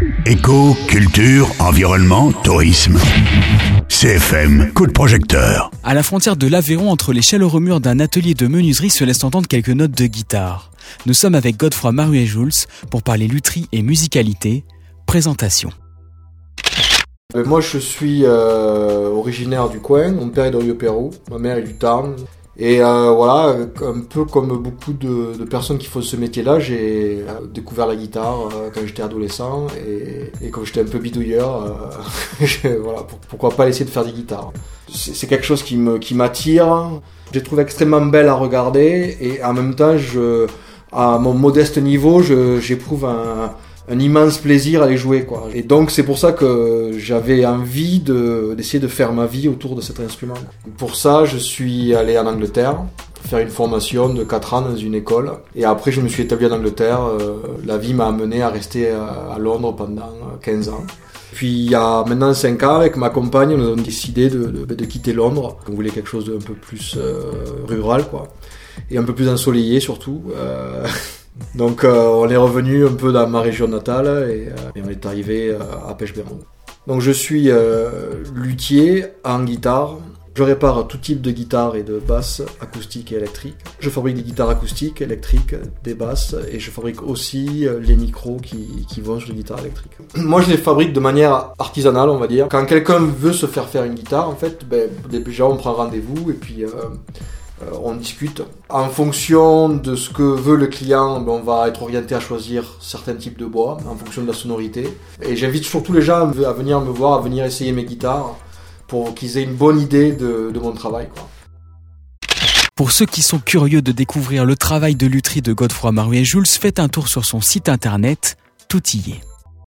Éco, culture, environnement, tourisme. CFM, coup de projecteur. À la frontière de l'Aveyron, entre les chaleureux murs d'un atelier de menuiserie se laissent entendre quelques notes de guitare. Nous sommes avec Godefroy Maruet-Jules pour parler lutherie et musicalité. Présentation. Moi je suis originaire du coin, mon père est d'Orio-Pérou, ma mère est du Tarn. Et voilà, un peu comme beaucoup de personnes qui font ce métier-là, j'ai découvert la guitare quand j'étais adolescent et comme j'étais un peu bidouilleur, voilà, pourquoi pas essayer de faire des guitares. C'est quelque chose qui m'attire, je les trouve extrêmement belles à regarder et en même temps, à mon modeste niveau, j'éprouve un immense plaisir à les jouer, quoi. Et donc c'est pour ça que j'avais envie d'essayer de faire ma vie autour de cet instrument. Pour ça, je suis allé en Angleterre faire une formation de 4 ans dans une école. Et après, je me suis établi en Angleterre. La vie m'a amené à rester à Londres pendant 15 ans. Puis il y a maintenant 5 ans, avec ma compagne, nous avons décidé de quitter Londres. On voulait quelque chose d'un peu plus rural, quoi. Et un peu plus ensoleillé surtout. Donc on est revenu un peu dans ma région natale et on est arrivé à Pêche-Béron. Donc je suis luthier en guitare. Je répare tout type de guitare et de basse acoustique et électrique. Je fabrique des guitares acoustiques, électriques, des basses et je fabrique aussi les micros qui vont sur les guitares électriques. Moi je les fabrique de manière artisanale, on va dire. Quand quelqu'un veut se faire une guitare, en fait, déjà on prend rendez-vous et puis on discute. En fonction de ce que veut le client, on va être orienté à choisir certains types de bois, en fonction de la sonorité. Et j'invite surtout les gens à venir me voir, à venir essayer mes guitares, pour qu'ils aient une bonne idée de mon travail, quoi. Pour ceux qui sont curieux de découvrir le travail de lutherie de Godefroy Maruet-Jules, faites un tour sur son site internet, tout y est.